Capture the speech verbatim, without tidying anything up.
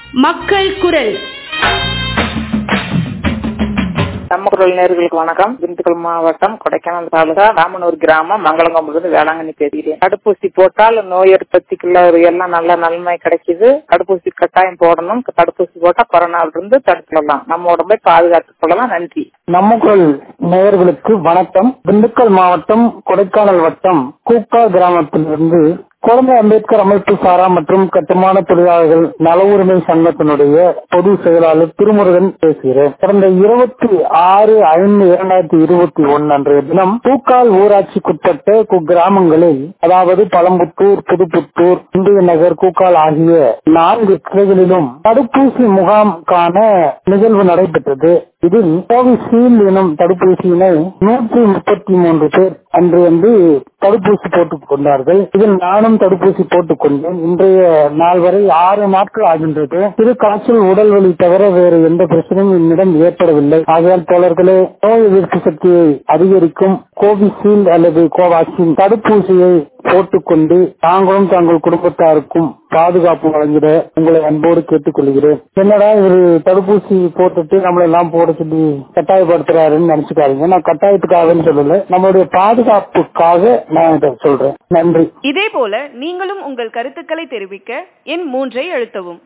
மக்கள் குரல். நம்ம குரல் நேயர்களுக்கு வணக்கம். திண்டுக்கல் மாவட்டம் கொடைக்கானல் தாலுகா ராமனூர் கிராமம் மங்களங்கம்புலிருந்து வேளாங்கண்ணி பேசுகிறேன். தடுப்பூசி போட்டால் நோய் எதிர்ப்புக்குள்ள எல்லாம் நல்ல நன்மை கிடைக்குது. தடுப்பூசி கட்டாயம் போடணும். தடுப்பூசி போட்டா கொரோனாவில இருந்து தடுத்துக்கலாம், நம்ம உடம்பை பாதுகாத்துக் கொள்ளலாம். நன்றி. நம்ம குரல் நேயர்களுக்கு வணக்கம். திண்டுக்கல் மாவட்டம் கொடைக்கானல் வட்டம் கூக்கா கிராமத்திலிருந்து குழந்தை அம்பேத்கர் அமைப்பு சாரா மற்றும் கட்டுமான தொழிலாளர்கள் நல உரிமை சங்கத்தினுடைய பொது செயலாளர் திருமுருகன் பேசுகிறேன். கடந்த இருபத்தி ஆறு ஐந்து இரண்டாயிரத்தி இருபத்தி ஒன்னு அன்றைய தினம் பூக்கால் ஊராட்சிக்குட்பட்ட குக்கிராமங்களில், அதாவது பழம்புத்தூர், புதுப்புத்தூர், இந்திய நகர், கூக்கால் ஆகிய நான்கு கிளைகளிலும் தடுப்பூசி முகாம் காண நிகழ்வு நடைபெற்றது. இதில் கோவிஷீல்டு எனும் தடுப்பூசியினை நூற்றி முப்பத்தி மூன்று பேர் அன்று வந்து தடுப்பூசி போட்டுக் கொண்டார்கள். இதில் நானும் தடுப்பூசி போட்டுக் கொண்டேன். இன்றைய நாள் வரை ஆறு நாட்கள் ஆகின்றது. சிறு காய்ச்சல், உடல் வலி தவிர வேறு எந்த பிரச்சனையும் என்னிடம் ஏற்படவில்லை. ஆகையால் தோழர்களே, நோய் எதிர்ப்பு சக்தியை அதிகரிக்கும் கோவிஷீல்டு அல்லது கோவாக்சின் தடுப்பூசியை போட்டுக்கொண்டு தாங்களும் தங்கள் குடும்பத்தாருக்கும் பாதுகாப்பு வழங்கிட உங்களை அன்போடு கேட்டுக் கொள்கிறேன். என்னடா ஒரு தடுப்பூசி போட்டுட்டு நம்மள எல்லாம் போட சொல்லி கட்டாயப்படுத்துறாருன்னு நினைச்சுக்காதீங்க. நான் கட்டாயத்துக்காகன்னு சொல்லல, நம்மளுடைய பாதுகாப்புக்காக நான் இதை சொல்றேன். நன்றி. இதே போல நீங்களும் உங்கள் கருத்துக்களை தெரிவிக்க எண் மூன்றை அழுத்தவும்.